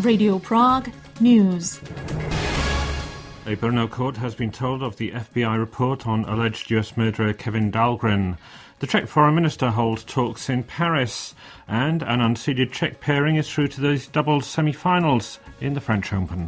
Radio Prague News. A Brno court has been told of the FBI report on alleged US murderer Kevin Dahlgren. The Czech foreign minister holds talks in Paris, and an unseeded Czech pairing is through to the doubles semi-finals in the French Open.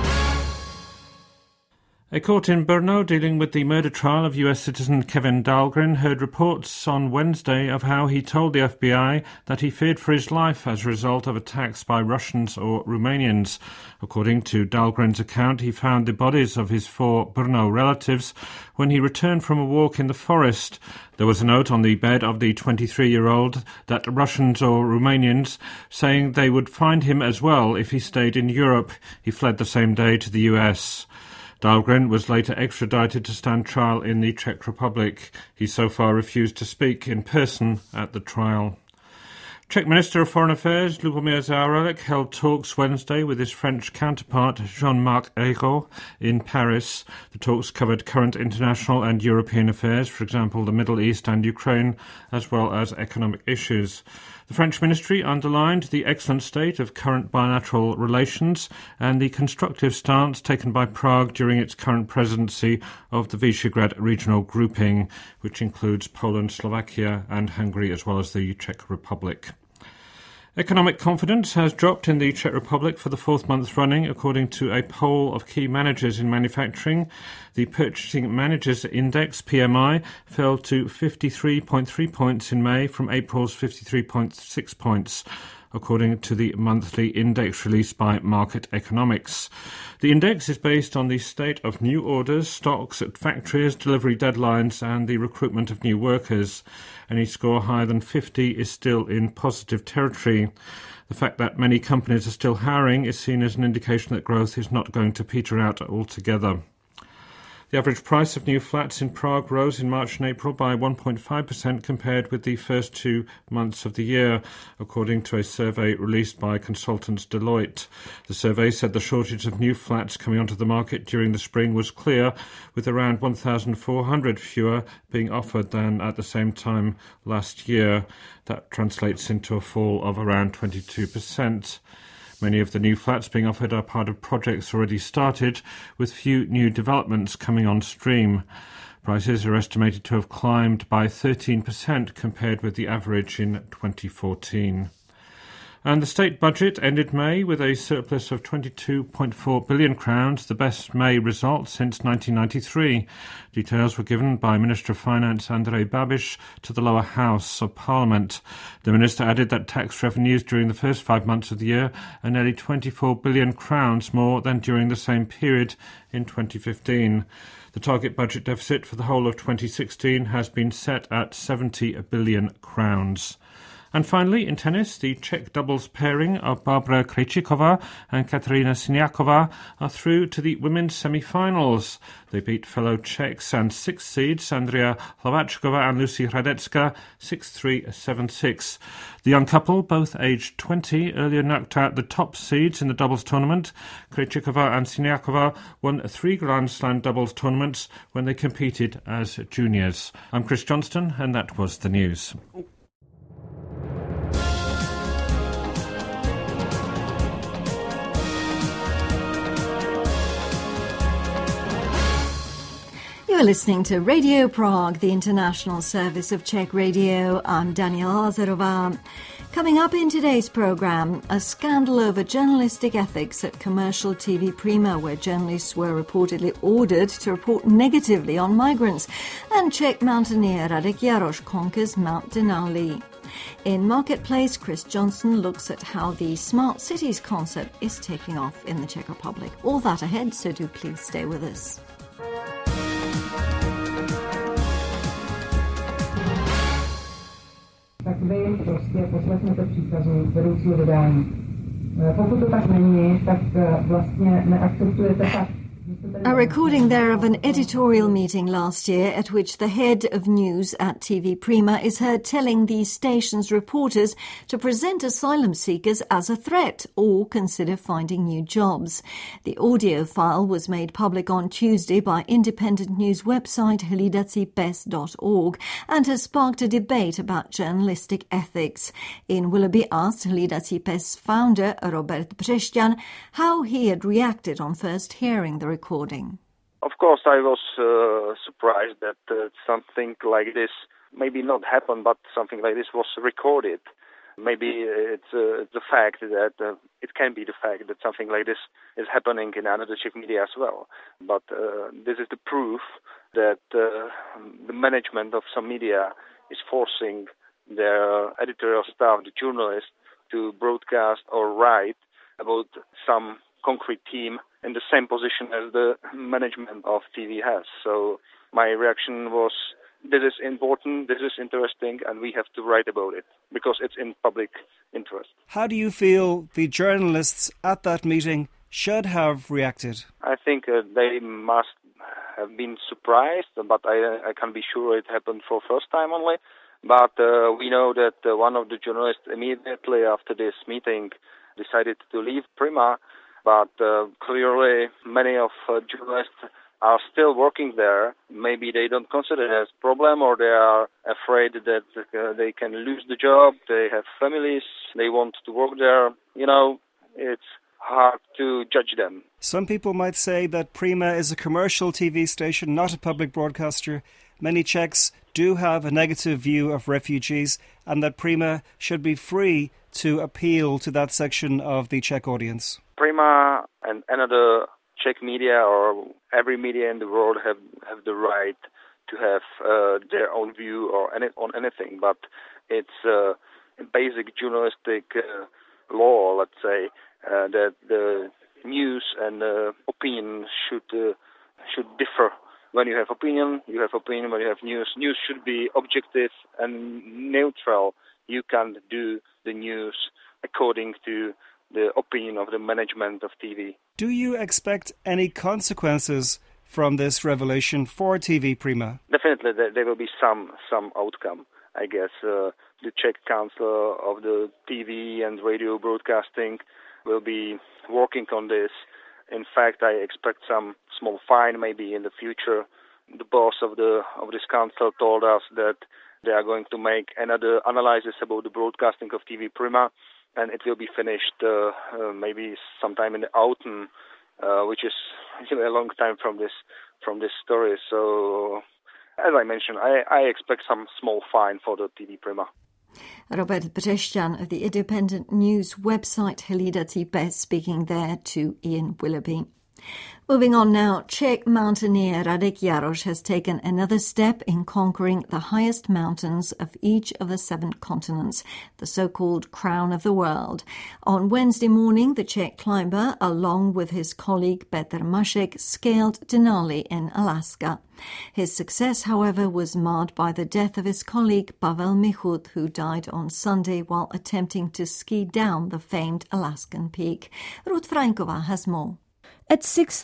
A court in Brno dealing with the murder trial of US citizen Kevin Dahlgren heard reports on Wednesday of how he told the FBI that he feared for his life as a result of attacks by Russians or Romanians. According to Dahlgren's account, he found the bodies of his 4 Brno relatives when he returned from a walk in the forest. There was a note on the bed of the 23-year-old that Russians or Romanians saying they would find him as well if he stayed in Europe. He fled the same day to the US. Dahlgren was later extradited to stand trial in the Czech Republic. He so far refused to speak in person at the trial. Czech Minister of Foreign Affairs Lubomír Zaorálek held talks Wednesday with his French counterpart Jean-Marc Ayrault in Paris. The talks covered current international and European affairs, for example the Middle East and Ukraine, as well as economic issues. The French ministry underlined the excellent state of current bilateral relations and the constructive stance taken by Prague during its current presidency of the Visegrad regional grouping, which includes Poland, Slovakia and Hungary, as well as the Czech Republic. Economic confidence has dropped in the Czech Republic for the 4th month running, according to a poll of key managers in manufacturing. The Purchasing Managers Index, PMI, fell to 53.3 points in May from April's 53.6 points, according to the monthly index released by Market Economics. The index is based on the state of new orders, stocks at factories, delivery deadlines and the recruitment of new workers. Any score higher than 50 is still in positive territory. The fact that many companies are still hiring is seen as an indication that growth is not going to peter out altogether. The average price of new flats in Prague rose in March and April by 1.5% compared with the first 2 months of the year, according to a survey released by consultants Deloitte. The survey said the shortage of new flats coming onto the market during the spring was clear, with around 1,400 fewer being offered than at the same time last year. That translates into a fall of around 22%. Many of the new flats being offered are part of projects already started, with few new developments coming on stream. Prices are estimated to have climbed by 13% compared with the average in 2014. And the state budget ended May with a surplus of 22.4 billion crowns, the best May result since 1993. Details were given by Minister of Finance Andrej Babiš to the lower house of Parliament. The minister added that tax revenues during the first 5 months of the year are nearly 24 billion crowns more than during the same period in 2015. The target budget deficit for the whole of 2016 has been set at 70 billion crowns. And finally, in tennis, the Czech doubles pairing of Barbara Krejcikova and Kateřina Siniaková are through to the women's semi-finals. They beat fellow Czechs and 6th seeds Andrea Hlavačková and Lucy Hradecká 6-3, 7-6. The young couple, both aged 20, earlier knocked out the top seeds in the doubles tournament. Krejcikova and Siniaková won 3 Grand Slam doubles tournaments when they competed as juniors. I'm Chris Johnston, and that was the news. You're listening to Radio Prague, the international service of Czech radio. I'm Daniela Lazarová. Coming up in today's programme, a scandal over journalistic ethics at commercial TV Prima, where journalists were reportedly ordered to report negatively on migrants, and Czech mountaineer Radek Jaroš conquers Mount Denali. In Marketplace, Chris Johnson looks at how the Smart Cities concept is taking off in the Czech Republic. All that ahead, so do please stay with us. Tak vy prostě poslechnete příkazu vedoucího vydání. Pokud to tak není, tak vlastně neakceptujete fakt, že A recording there of an editorial meeting last year at which the head of news at TV Prima is heard telling the station's reporters to present asylum seekers as a threat or consider finding new jobs. The audio file was made public on Tuesday by independent news website hlidaci.pes.org and has sparked a debate about journalistic ethics. Ian Willoughby asked Hlidaci.pes founder Robert Brzestian how he had reacted on first hearing the recording. Of course, I was surprised that something like this maybe not happened, but something like this was recorded. Maybe it's the fact that it can be the fact that something like this is happening in another Czech media as well. But this is the proof that the management of some media is forcing their editorial staff, the journalists, to broadcast or write about some concrete theme in the same position as the management of TV has. So my reaction was, this is important, this is interesting, and we have to write about it because it's in public interest. How do you feel the journalists at that meeting should have reacted? I think they must have been surprised, but I can be sure it happened for first time only. But we know that one of the journalists immediately after this meeting decided to leave Prima. But clearly many of journalists are still working there. Maybe they don't consider it as a problem, or they are afraid that they can lose the job. They have families. They want to work there. You know, it's hard to judge them. Some people might say that Prima is a commercial TV station, not a public broadcaster. Many Czechs do have a negative view of refugees, and that Prima should be free to appeal to that section of the Czech audience. Prima and another Czech media or every media in the world have the right to have their own view or on anything, but it's a basic journalistic law, let's say, that the news and opinion should differ. When you have opinion, you have opinion. When you have news, news should be objective and neutral. You can do the news according to the opinion of the management of TV. Do you expect any consequences from this revelation for TV Prima? Definitely, there will be some outcome. I guess the Czech Council of the TV and radio broadcasting will be working on this. In fact, I expect some small fine maybe in the future. The boss of this council told us that they are going to make another analysis about the broadcasting of TV Prima, and it will be finished maybe sometime in the autumn, which is a long time from this story. So, as I mentioned, I expect some small fine for the TV Prima. Robert Brzestian of the independent news website Hlidaci.pes speaking there to Ian Willoughby. Moving on now, Czech mountaineer Radek Jaroš has taken another step in conquering the highest mountains of each of the 7 continents, the so-called crown of the world. On Wednesday morning, the Czech climber, along with his colleague Petr Mašek, scaled Denali in Alaska. His success, however, was marred by the death of his colleague Pavel Michut, who died on Sunday while attempting to ski down the famed Alaskan peak. Ruth Frankova has more. At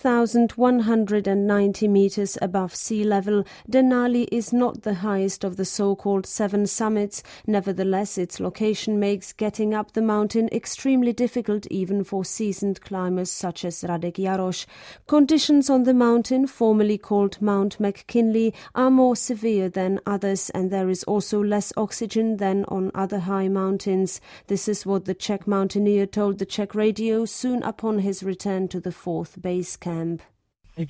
6,190 meters above sea level, Denali is not the highest of the so-called 7 summits. Nevertheless, its location makes getting up the mountain extremely difficult even for seasoned climbers such as Radek Jaroš. Conditions on the mountain, formerly called Mount McKinley, are more severe than others, and there is also less oxygen than on other high mountains. This is what the Czech mountaineer told the Czech radio soon upon his return to the 4th base camp. We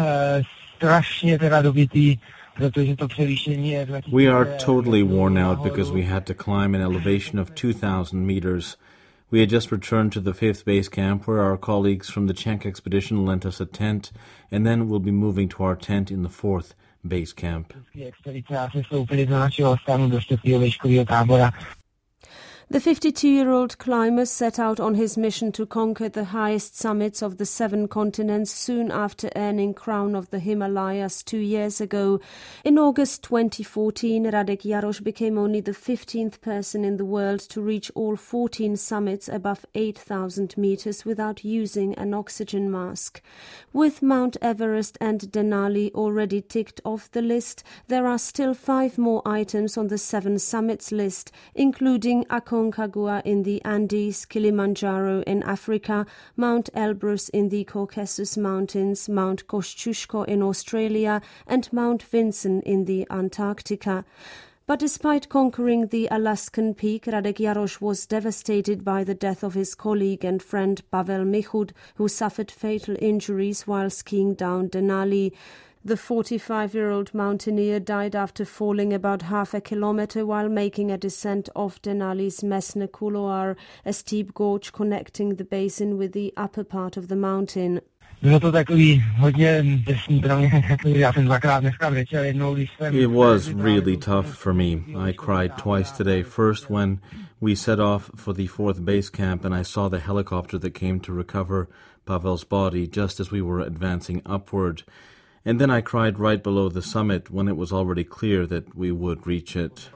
are totally worn out because we had to climb an elevation of 2,000 meters. We had just returned to the 5th base camp where our colleagues from the Czech expedition lent us a tent, and then we'll be moving to our tent in the 4th base camp. The 52-year-old climber set out on his mission to conquer the highest summits of the 7 continents soon after earning crown of the Himalayas 2 years ago. In August 2014, Radek Jarosz became only the 15th person in the world to reach all 14 summits above 8,000 meters without using an oxygen mask. With Mount Everest and Denali already ticked off the list, there are still 5 more items on the 7 summits list, including Aconcagua in the Andes, Kilimanjaro in Africa, Mount Elbrus in the Caucasus Mountains, Mount Kosciuszko in Australia, and Mount Vinson in the Antarctica. But despite conquering the Alaskan peak, Radek Jarosz was devastated by the death of his colleague and friend Pavel Michud, who suffered fatal injuries while skiing down Denali. The 45-year-old mountaineer died after falling about half a kilometre while making a descent off Denali's Mesne Couloir, a steep gorge connecting the basin with the upper part of the mountain. It was really tough for me. I cried twice today. First when we set off for the 4th base camp and I saw the helicopter that came to recover Pavel's body just as we were advancing upward. And then I cried right below the summit when it was already clear that we would reach it.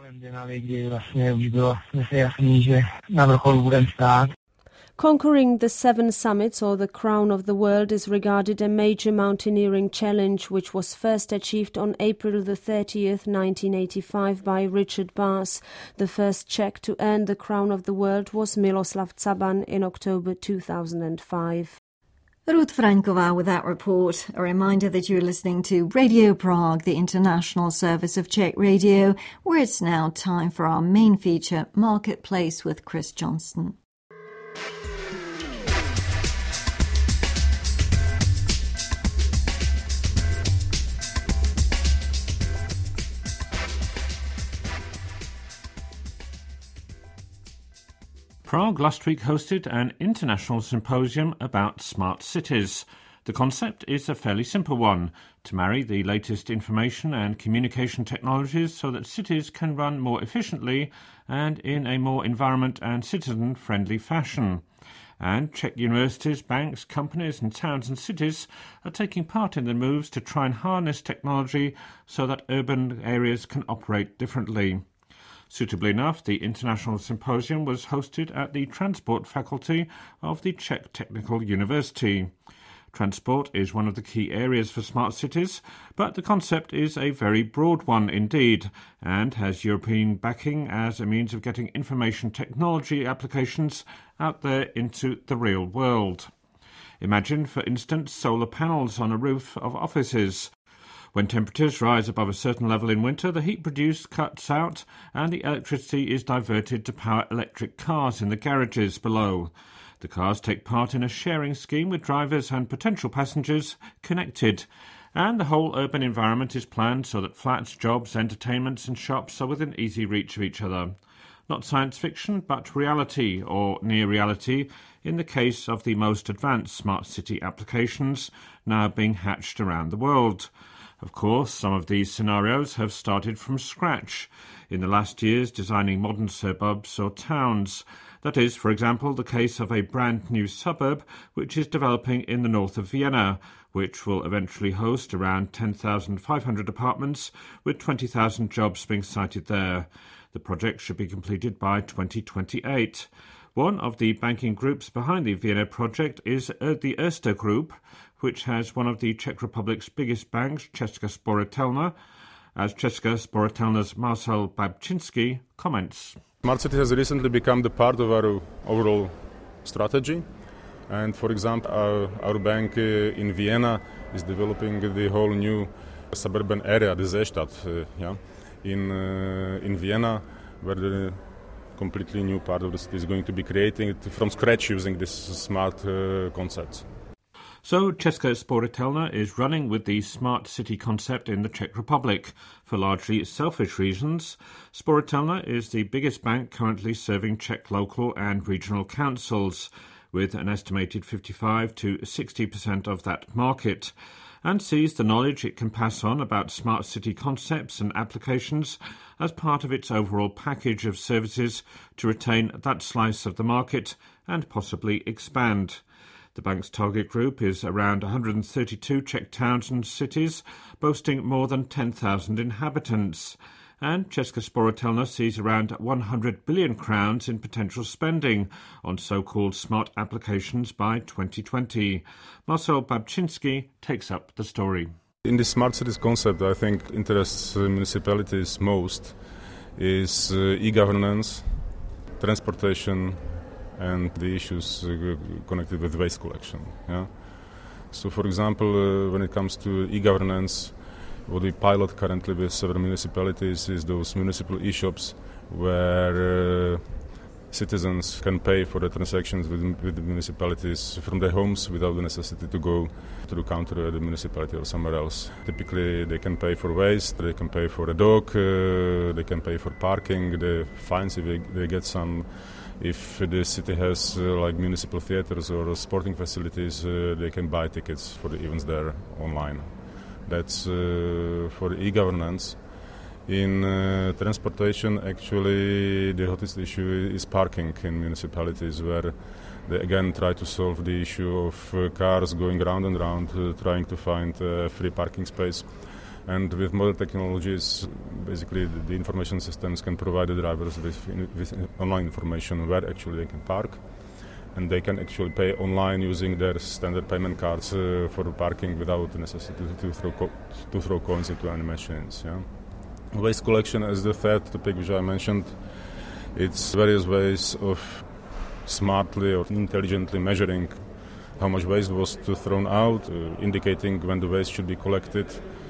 Conquering the 7 summits, or the crown of the world, is regarded a major mountaineering challenge which was first achieved on April the 30th, 1985 by Richard Bass. The first Czech to earn the crown of the world was Miloslav Caban in October 2005. Ruth Franková with that report. A reminder that you're listening to Radio Prague, the international service of Czech Radio, where it's now time for our main feature, Marketplace with Chris Johnston. Prague last week hosted an international symposium about smart cities. The concept is a fairly simple one, to marry the latest information and communication technologies so that cities can run more efficiently and in a more environment and citizen-friendly fashion. And Czech universities, banks, companies and towns and cities are taking part in the moves to try and harness technology so that urban areas can operate differently. Suitably enough, the International Symposium was hosted at the Transport Faculty of the Czech Technical University. Transport is one of the key areas for smart cities, but the concept is a very broad one indeed, and has European backing as a means of getting information technology applications out there into the real world. Imagine, for instance, solar panels on a roof of offices. When temperatures rise above a certain level in winter, the heat produced cuts out and the electricity is diverted to power electric cars in the garages below. The cars take part in a sharing scheme with drivers and potential passengers connected, and the whole urban environment is planned so that flats, jobs, entertainments and shops are within easy reach of each other. Not science fiction, but reality, or near reality, in the case of the most advanced smart city applications now being hatched around the world. Of course, some of these scenarios have started from scratch, in the last years designing modern suburbs or towns. That is, for example, the case of a brand new suburb which is developing in the north of Vienna, which will eventually host around 10,500 apartments with 20,000 jobs being sited there. The project should be completed by 2028. One of the banking groups behind the Vienna project is the Erste Group, which has one of the Czech Republic's biggest banks, Česká spořitelna, as Česká spořitelna's Marcel Babčinský comments. Smart City has recently become the part of our overall strategy. And for example, our bank in Vienna is developing the whole new suburban area, the Seestadt, in Vienna, where the completely new part of the city is going to be creating from scratch using this smart concepts. So Česká spořitelna is running with the smart city concept in the Czech Republic. For largely selfish reasons, Spořitelna is the biggest bank currently serving Czech local and regional councils, with an estimated 55 to 60% of that market. and sees the knowledge it can pass on about smart city concepts and applications as part of its overall package of services to retain that slice of the market and possibly expand. The bank's target group is around 132 Czech towns and cities, boasting more than 10,000 inhabitants. And Česká spořitelna sees around 100 billion crowns in potential spending on so-called smart applications by 2020. Marcel Babczynski takes up the story. In the smart cities concept, I think interests municipalities most is e-governance, transportation, and the issues connected with waste collection. Yeah? So, for example, when it comes to e-governance, what we pilot currently with several municipalities is those municipal e-shops where citizens can pay for the transactions with the municipalities from their homes without the necessity to go to the counter at the municipality or somewhere else. Typically, they can pay for waste, they can pay for a dog, they can pay for parking, the fines if they get some. If the city has like municipal theaters or sporting facilities, they can buy tickets for the events there online. That's for e-governance. In transportation, actually, the hottest issue is parking in municipalities, where they again try to solve the issue of cars going round and round, trying to find free parking space. And with modern technologies, basically the information systems can provide the drivers with online information where actually they can park. And they can actually pay online using their standard payment cards for parking without the necessity to throw coins into any machines. Yeah? Waste collection is the third topic which I mentioned. It's various ways of smartly or intelligently measuring how much waste was thrown out, indicating when the waste should be collected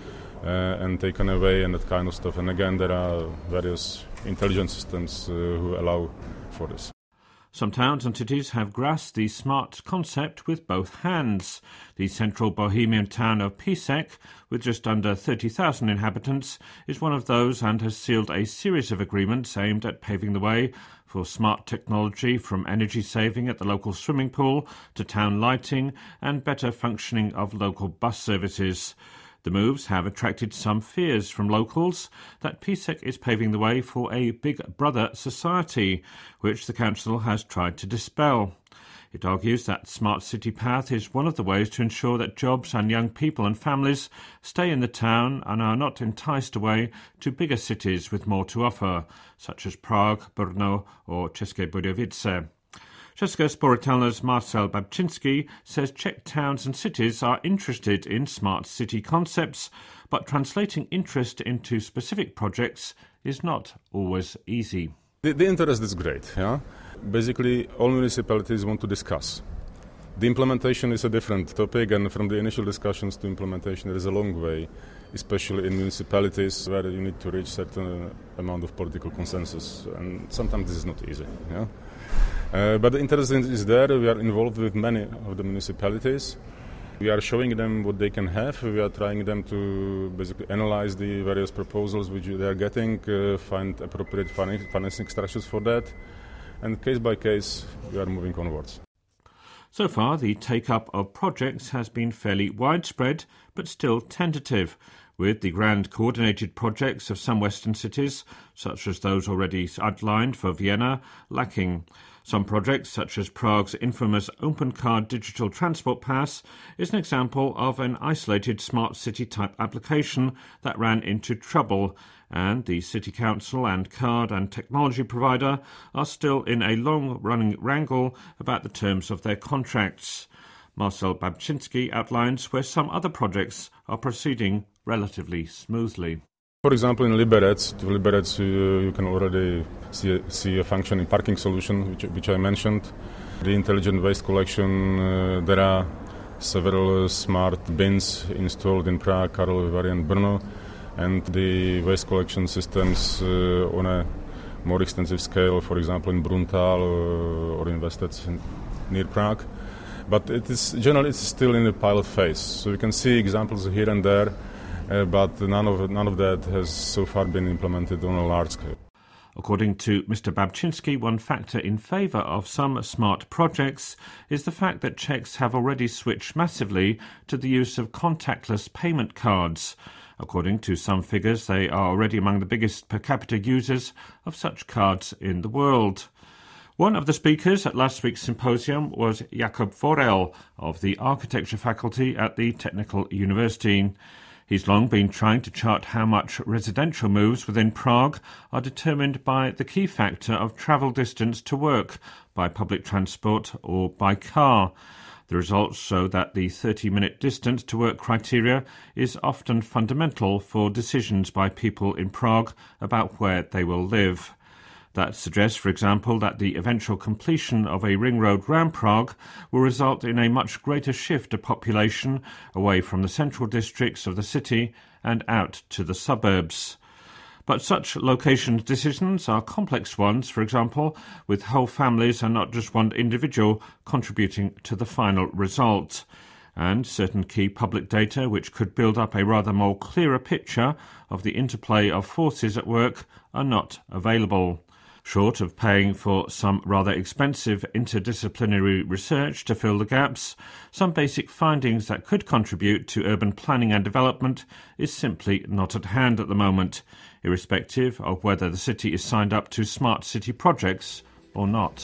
and taken away and that kind of stuff. And again, there are various intelligent systems who allow for this. Some towns and cities have grasped the smart concept with both hands. The central Bohemian town of Písek, with just under 30,000 inhabitants, is one of those and has sealed a series of agreements aimed at paving the way for smart technology, from energy saving at the local swimming pool to town lighting and better functioning of local bus services. The moves have attracted some fears from locals that Písek is paving the way for a Big Brother society, which the council has tried to dispel. It argues that Smart City Path is one of the ways to ensure that jobs and young people and families stay in the town and are not enticed away to bigger cities with more to offer, such as Prague, Brno or České Budějovice. Česká spořitelna's Marcel Babczynski says Czech towns and cities are interested in smart city concepts, but translating interest into specific projects is not always easy. The interest is great. Yeah? Basically, all municipalities want to discuss. The implementation is a different topic, and from the initial discussions to implementation, there is a long way, especially in municipalities where you need to reach certain amount of political consensus, and sometimes this is not easy. Yeah? But the interest is there. We are involved with many of the municipalities. We are showing them what they can have. We are trying them to basically analyze the various proposals which they are getting, find appropriate financing structures for that, and case by case we are moving onwards. So far, the take-up of projects has been fairly widespread, but still tentative, with the grand coordinated projects of some Western cities, such as those already outlined for Vienna, lacking. Some projects, such as Prague's infamous Open Card digital transport pass, is an example of an isolated smart city-type application that ran into trouble, and the City Council and card and technology provider are still in a long-running wrangle about the terms of their contracts. Marcel Babczynski outlines where some other projects are proceeding relatively smoothly. For example, in Liberec, you can already see a functioning parking solution, which I mentioned. The intelligent waste collection, there are several smart bins installed in Prague, Karlovy Vary and Brno, and the waste collection systems on a more extensive scale, for example, in Bruntal or in Vestec near Prague. But it's still in the pilot phase, so you can see examples here and there. But none of that has so far been implemented on a large scale. According to Mr. Babczynski, one factor in favour of some smart projects is the fact that Czechs have already switched massively to the use of contactless payment cards. According to some figures, they are already among the biggest per capita users of such cards in the world. One of the speakers at last week's symposium was Jakub Vorel of the Architecture faculty at the Technical University. He's long been trying to chart how much residential moves within Prague are determined by the key factor of travel distance to work, by public transport or by car. The results show that the 30-minute distance to work criteria is often fundamental for decisions by people in Prague about where they will live. That suggests, for example, that the eventual completion of a ring road round Prague will result in a much greater shift of population away from the central districts of the city and out to the suburbs. But such location decisions are complex ones, for example, with whole families and not just one individual contributing to the final result. And certain key public data which could build up a rather more clearer picture of the interplay of forces at work are not available. Short of paying for some rather expensive interdisciplinary research to fill the gaps, some basic findings that could contribute to urban planning and development is simply not at hand at the moment, irrespective of whether the city is signed up to smart city projects or not.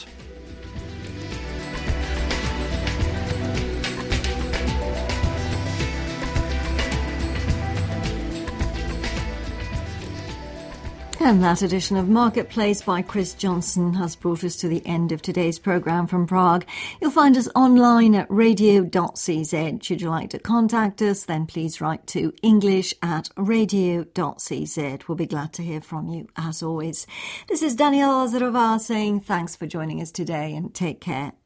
And that edition of Marketplace by Chris Johnson has brought us to the end of today's programme from Prague. You'll find us online at radio.cz. Should you like to contact us, then please write to english@radio.cz. We'll be glad to hear from you, as always. This is Daniela Lazarova saying thanks for joining us today and take care.